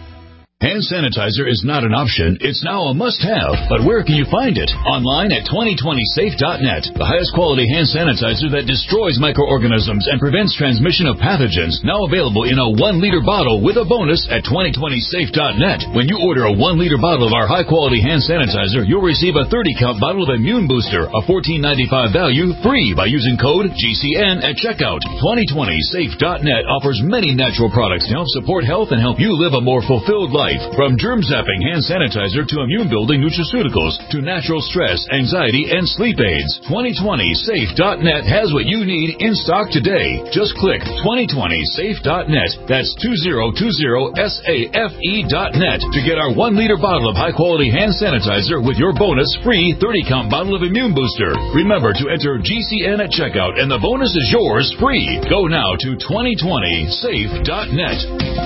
Hand sanitizer is not an option. It's now a must-have. But where can you find it? Online at twenty twenty safe dot net. The highest quality hand sanitizer that destroys microorganisms and prevents transmission of pathogens. Now available in a one liter bottle with a bonus at twenty twenty safe dot net. When you order a one liter bottle of our high-quality hand sanitizer, you'll receive a thirty count bottle of Immune Booster, a fourteen ninety-five value, free by using code G C N at checkout. twenty twenty safe dot net offers many natural products to help support health and help you live a more fulfilled life. From germ-zapping hand sanitizer to immune-building nutraceuticals to natural stress, anxiety, and sleep aids. twenty twenty safe dot net has what you need in stock today. Just click twenty twenty safe dot net. That's two zero two zero safe dot net to get our one liter bottle of high-quality hand sanitizer with your bonus free thirty count bottle of Immune Booster. Remember to enter G C N at checkout, and the bonus is yours free. Go now to twenty twenty safe dot net.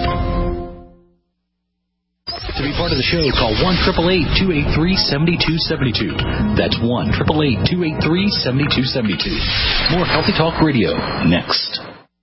To be part of the show, call one eight eight eight, two eight three, seven two seven two. That's one eight eight eight, two eight three, seven two seven two. More Healthy Talk Radio next.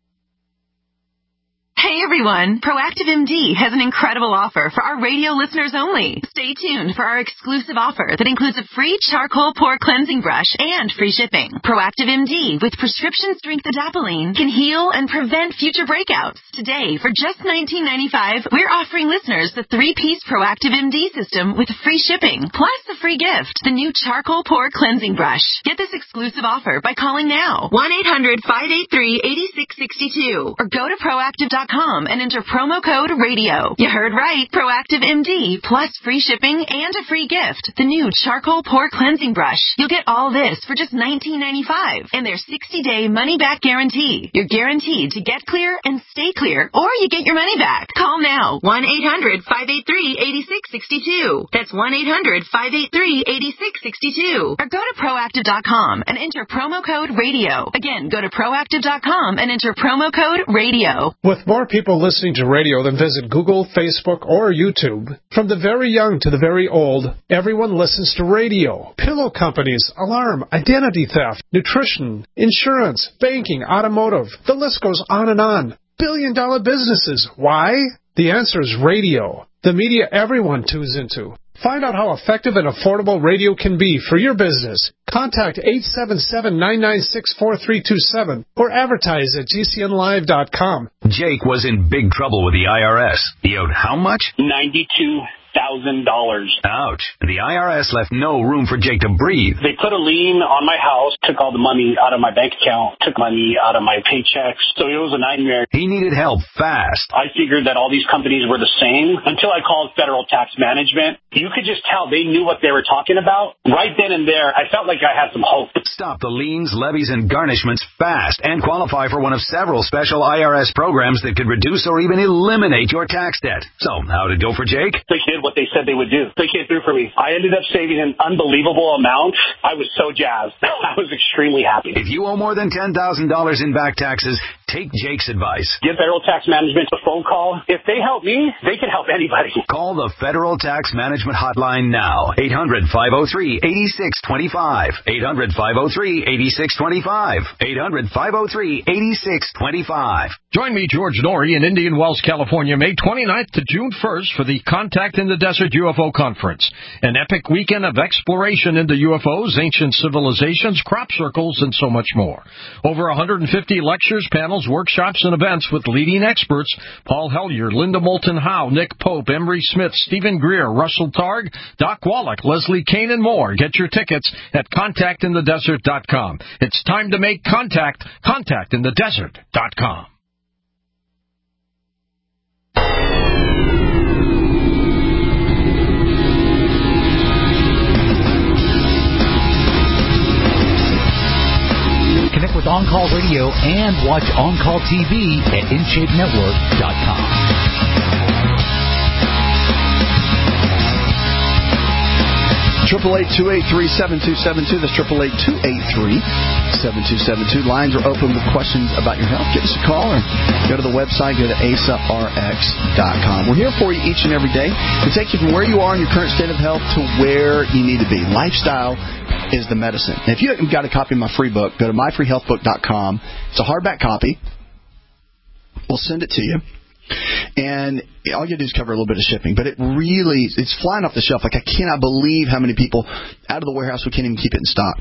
Hey everyone, Proactive M D has an incredible offer for our radio listeners only. Stay tuned for our exclusive offer that includes a free charcoal pore cleansing brush and free shipping. Proactive M D with prescription strength adapalene can heal and prevent future breakouts. Today, for just nineteen ninety-five dollars, we're offering listeners the three-piece Proactive M D system with free shipping, plus a free gift, the new charcoal pore cleansing brush. Get this exclusive offer by calling now, one eight hundred, five eight three, eight six six two, or go to proactive dot com and enter promo code radio. You heard right. Proactive M D plus free shipping and a free gift. The new charcoal pore cleansing brush. You'll get all this for just nineteen ninety-five dollars and their sixty day money back guarantee. You're guaranteed to get clear and stay clear, or you get your money back. Call now. one eight hundred, five eight three, eight six six two. That's one eight hundred, five eight three, eight six six two. Or go to proactive dot com and enter promo code radio. Again, go to proactive dot com and enter promo code radio. With more people listening to radio than visit Google, Facebook, or YouTube, from the very young to the very old, everyone listens to radio. Pillow companies, alarm, identity theft, nutrition, insurance, banking, automotive. The list goes on and on. Billion dollar businesses. Why? The answer is radio. The media everyone tunes into. Find out how effective and affordable radio can be for your business. Contact eight seven seven, nine nine six, four three two seven or advertise at G C N live dot com. Jake was in big trouble with the I R S. He owed how much? ninety-two thousand dollars. Ouch. The I R S left no room for Jake to breathe. They put a lien on my house, took all the money out of my bank account, took money out of my paychecks, so it was a nightmare. He needed help fast. I figured that all these companies were the same until I called Federal Tax Management. You could just tell they knew what they were talking about. Right then and there, I felt like I had some hope. Stop the liens, levies, and garnishments fast and qualify for one of several special I R S programs that could reduce or even eliminate your tax debt. So, how'd it go for Jake? They did what they they said they would do. They came through for me. I ended up saving an unbelievable amount. I was so jazzed. I was extremely happy. If you owe more than ten thousand dollars in back taxes, take Jake's advice. Give Federal Tax Management a phone call. If they help me, they can help anybody. Call the Federal Tax Management Hotline now. eight hundred, five oh three, eight six two five. eight hundred, five oh three, eight six two five. eight hundred, five oh three, eight six two five. Join me, George Norrie, in Indian Wells, California, May twenty-ninth to June first for the Contact in the Desert U F O Conference. An epic weekend of exploration into U F Os, ancient civilizations, crop circles, and so much more. Over one hundred fifty lectures, panels, workshops, and events with leading experts: Paul Hellyer, Linda Moulton Howe, Nick Pope, Emery Smith, Stephen Greer, Russell Targ, Doc Wallach, Leslie Kane, and more. Get your tickets at contact in the desert dot com. It's time to make contact. contact in the desert dot com. Connect with On Call Radio and watch On Call T V at in shape network dot com. Triple eight two eight three seven two seven two. That's triple eight two eight three seven two seven two. Lines are open with questions about your health. Give us a call or go to the website. Go to A S A R X dot com. We're here for you each and every day to take you from where you are in your current state of health to where you need to be. Lifestyle is the medicine. And if you haven't got a copy of my free book, go to my free health book dot com. It's a hardback copy. We'll send it to you. And all you do is cover a little bit of shipping. But it really, it's flying off the shelf. Like, I cannot believe how many people out of the warehouse, we can't even keep it in stock.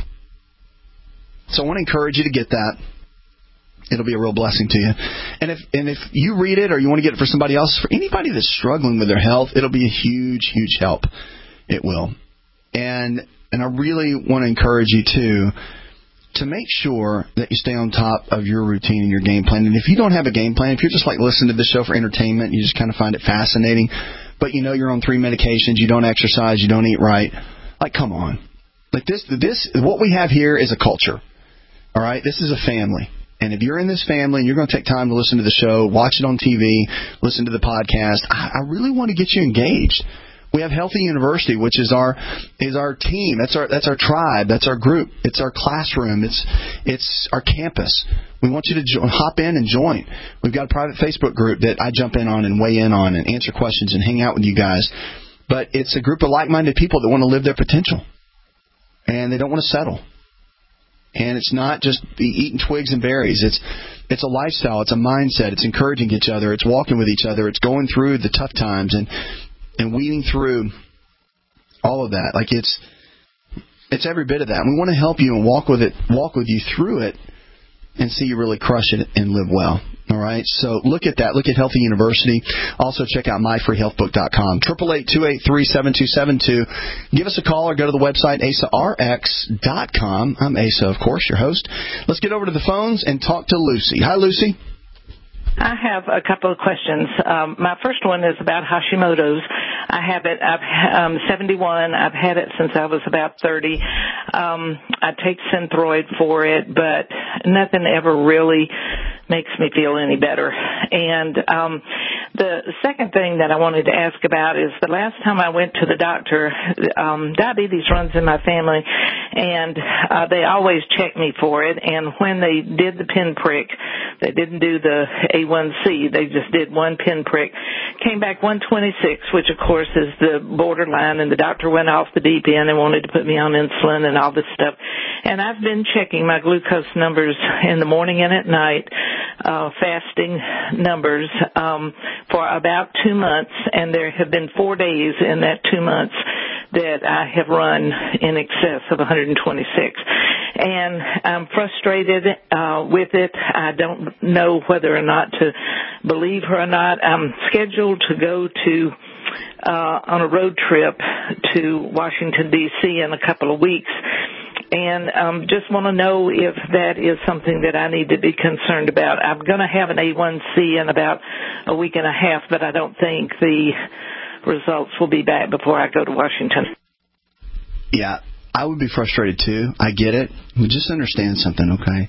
So I want to encourage you to get that. It'll be a real blessing to you. And if and if you read it or you want to get it for somebody else, for anybody that's struggling with their health, it'll be a huge, huge help. It will. And and I really want to encourage you, too, to make sure that you stay on top of your routine and your game plan. And if you don't have a game plan, if you're just like listening to this show for entertainment, you just kind of find it fascinating, but you know you're on three medications, you don't exercise, you don't eat right, like, come on. Like this, this, what we have here is a culture, all right? This is a family. And if you're in this family and you're going to take time to listen to the show, watch it on T V, listen to the podcast, I, I really want to get you engaged. We have Healthy University, which is our is our team. That's our that's our tribe. That's our group. It's our classroom. It's it's our campus. We want you to jo- hop in and join. We've got a private Facebook group that I jump in on and weigh in on and answer questions and hang out with you guys. But it's a group of like-minded people that want to live their potential, and they don't want to settle. And it's not just eating twigs and berries. It's it's a lifestyle. It's a mindset. It's encouraging each other. It's walking with each other. It's going through the tough times and and weeding through all of that. Like it's it's every bit of that. And we want to help you and walk with it, walk with you through it, and see you really crush it and live well. All right. So look at that. Look at Healthy University. Also check out my free health book dot com. Triple eight two eight three seven two seven two. Give us a call or go to the website A S A R X dot com. I'm Asa, of course, your host. Let's get over to the phones and talk to Lucy. Hi, Lucy. I have a couple of questions. Um, my first one is about Hashimoto's. I have it. I'm um, seventy-one. I've had it since I was about thirty. Um, I take Synthroid for it, but nothing ever really makes me feel any better. And um, the second thing that I wanted to ask about is the last time I went to the doctor, um, diabetes runs in my family, and uh, they always check me for it. And when they did the pinprick, they didn't do the A one C. They just did one pinprick. Came back one twenty-six, which, of course, is the borderline, and the doctor went off the deep end and wanted to put me on insulin and all this stuff. And I've been checking my glucose numbers in the morning and at night, uh, fasting numbers, um, for about two months, and there have been four days in that two months that I have run in excess of one twenty-six. And I'm frustrated uh, with it. I don't know whether or not to believe her or not. I'm scheduled to go to uh, on a road trip to Washington, D C in a couple of weeks. And um, just want to know if that is something that I need to be concerned about. I'm going to have an A one C in about a week and a half, but I don't think the results will be back before I go to Washington. Yeah, I would be frustrated too. I get it. But just understand something, okay?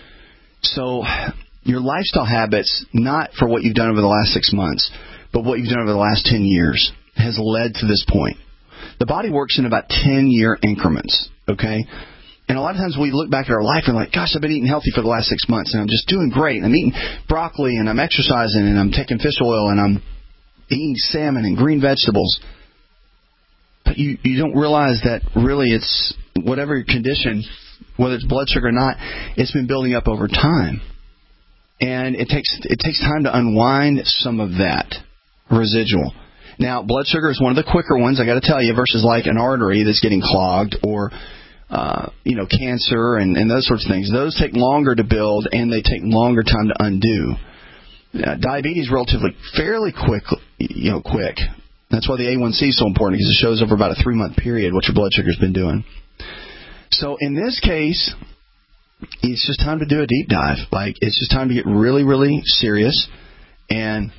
So your lifestyle habits, not for what you've done over the last six months, but what you've done over the last ten years. has led to this point. The body works in about ten-year increments, okay? And a lot of times we look back at our life and we're like, gosh, I've been eating healthy for the last six months, and I'm just doing great. I'm eating broccoli, and I'm exercising, and I'm taking fish oil, and I'm eating salmon and green vegetables. But you, you don't realize that really it's whatever your condition, whether it's blood sugar or not, it's been building up over time. And it takes it takes time to unwind some of that residual. Now, blood sugar is one of the quicker ones, I got to tell you, versus like an artery that's getting clogged or, uh, you know, cancer and, and those sorts of things. Those take longer to build, and they take longer time to undo. Uh, diabetes is relatively fairly quick, you know, quick. That's why the A one C is so important, because it shows over about a three-month period what your blood sugar's been doing. So in this case, it's just time to do a deep dive. Like, it's just time to get really, really serious. And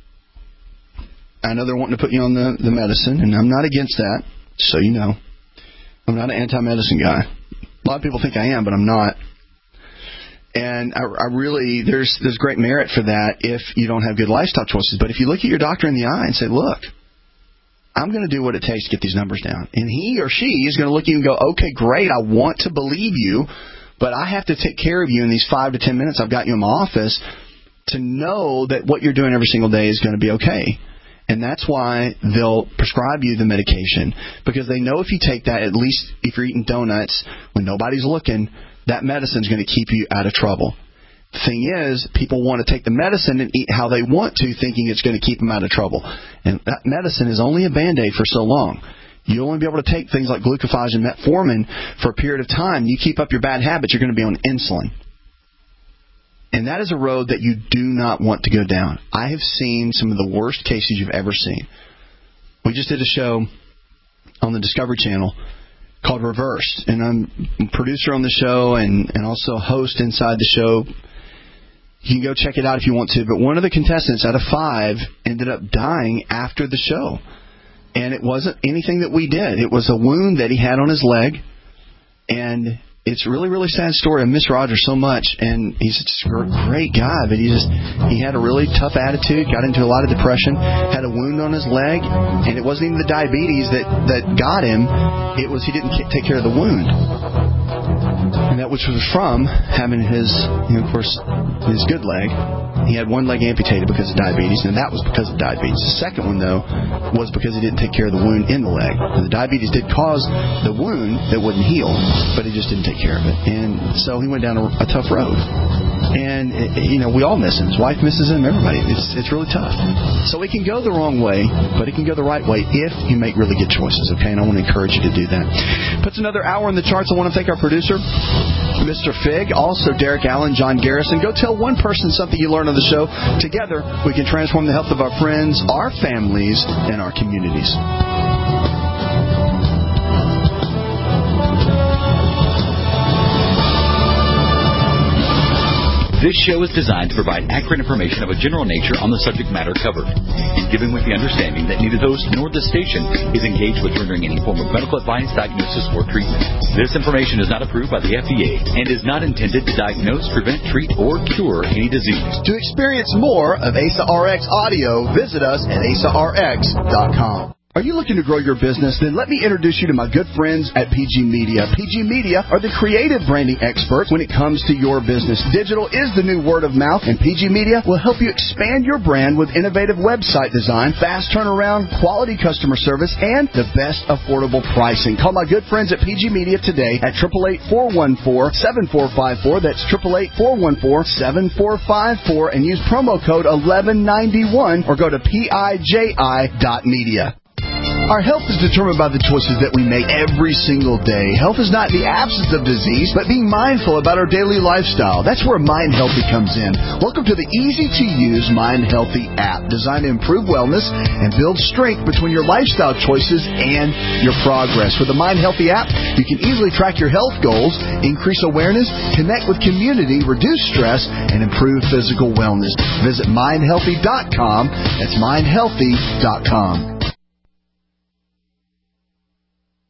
I know they're wanting to put you on the, the medicine, and I'm not against that, so you know. I'm not an anti-medicine guy. A lot of people think I am, but I'm not. And I, I really, there's there's great merit for that if you don't have good lifestyle choices. But if you look at your doctor in the eye and say, look, I'm going to do what it takes to get these numbers down. And he or she is going to look at you and go, okay, great, I want to believe you, but I have to take care of you in these five to ten minutes I've got you in my office to know that what you're doing every single day is going to be okay. And that's why they'll prescribe you the medication, because they know if you take that, at least if you're eating donuts when nobody's looking, that medicine's going to keep you out of trouble. The thing is, people want to take the medicine and eat how they want to, thinking it's going to keep them out of trouble. And that medicine is only a Band-Aid for so long. You'll only be able to take things like glucophage and metformin for a period of time. You keep up your bad habits, you're going to be on insulin. And that is a road that you do not want to go down. I have seen some of the worst cases you've ever seen. We just did a show on the Discovery Channel called Reversed, and I'm a producer on the show and, and also a host inside the show. You can go check it out if you want to, but one of the contestants out of five ended up dying after the show. And it wasn't anything that we did. It was a wound that he had on his leg, and it's a really, really sad story. I miss Roger so much, and he's just a great guy, but he just he had a really tough attitude, got into a lot of depression, had a wound on his leg, and it wasn't even the diabetes that, that got him. It was he didn't take care of the wound. And that which was from having his, you know, of course, his good leg. He had one leg amputated because of diabetes, and that was because of diabetes. The second one, though, was because he didn't take care of the wound in the leg. And the diabetes did cause the wound that wouldn't heal, but he just didn't take care of it. And so he went down a, a tough road. And, it, you know, we all miss him. His wife misses him, everybody. It's, it's really tough. So it can go the wrong way, but it can go the right way if you make really good choices, okay? And I want to encourage you to do that. Puts another hour in the charts. I want to thank our producer, Mister Fig, also Derek Allen, John Garrison. Go tell one person something you learned on the show. Together, we can transform the health of our friends, our families, and our communities. This show is designed to provide accurate information of a general nature on the subject matter covered, and given with the understanding that neither the host nor the station is engaged with rendering any form of medical advice, diagnosis, or treatment. This information is not approved by the F D A and is not intended to diagnose, prevent, treat, or cure any disease. To experience more of A S A R X audio, visit us at A S A R X dot com. Are you looking to grow your business? Then let me introduce you to my good friends at P G Media. P G Media are the creative branding experts when it comes to your business. Digital is the new word of mouth, and P G Media will help you expand your brand with innovative website design, fast turnaround, quality customer service, and the best affordable pricing. Call my good friends at P G Media today at eight eight eight, four one four, seven four five four. That's eight eight eight, four one four, seven four five four, and use promo code eleven ninety-one or go to P I J I dot media. Our health is determined by the choices that we make every single day. Health is not the absence of disease, but being mindful about our daily lifestyle. That's where Mind Healthy comes in. Welcome to the easy-to-use Mind Healthy app, designed to improve wellness and build strength between your lifestyle choices and your progress. With the Mind Healthy app, you can easily track your health goals, increase awareness, connect with community, reduce stress, and improve physical wellness. Visit mind healthy dot com. That's mind healthy dot com.